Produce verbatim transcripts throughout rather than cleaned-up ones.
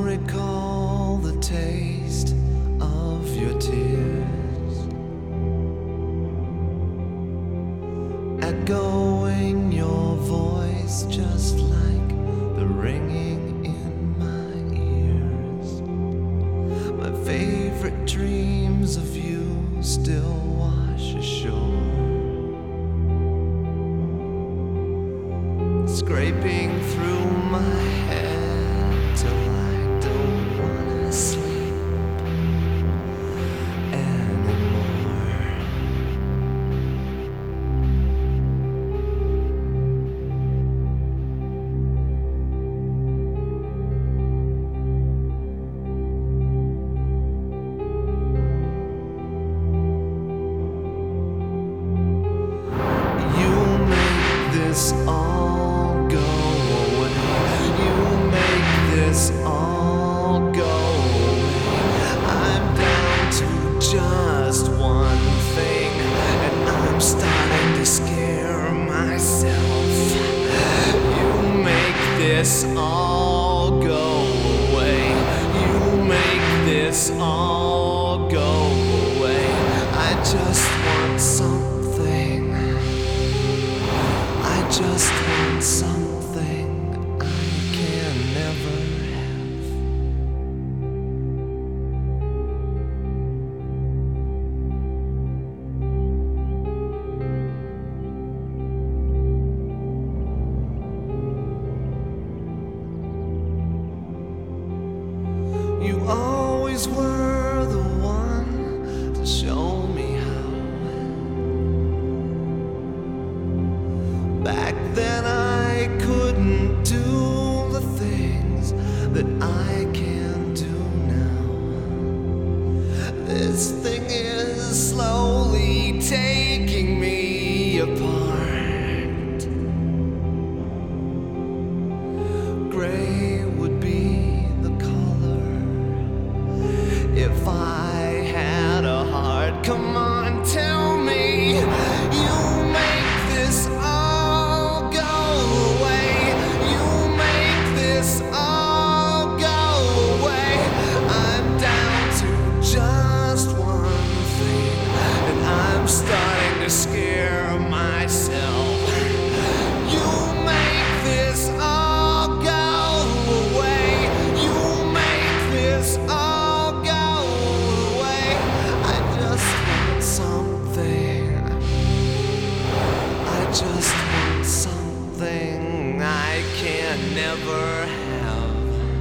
recall the taste of your tears, echoing your voice just like the ringing in my ears. My favorite dreams of you still wash ashore, scraping through my head till I don't wanna sleep anymore. You make this all go away. You make this all go away. I'm down to just one thing, and I'm starting to scare myself. You make this all go away. You make this all go away. I just want something. I just want something I can never have. You always were the one to show me how. Back then I couldn't do the things that I can do now. This thing is slowly taking me apart. Gray would be the color if I had a heart. Come on, tell me. You make this all go away. You make this all go away. I'm down to just one thing, and I'm starting to scare myself. You make this all go away. You make this all go away. I just want something. I just want something I can never have.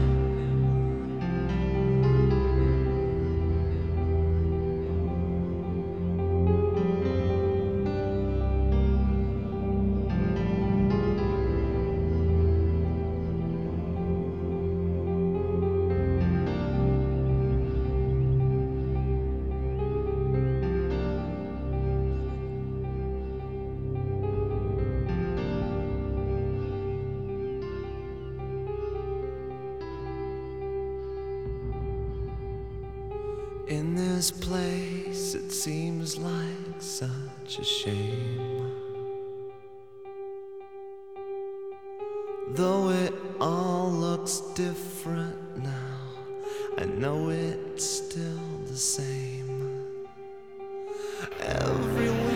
In this place, it seems like such a shame. Though it all looks different now, I know it's still the same. Everyone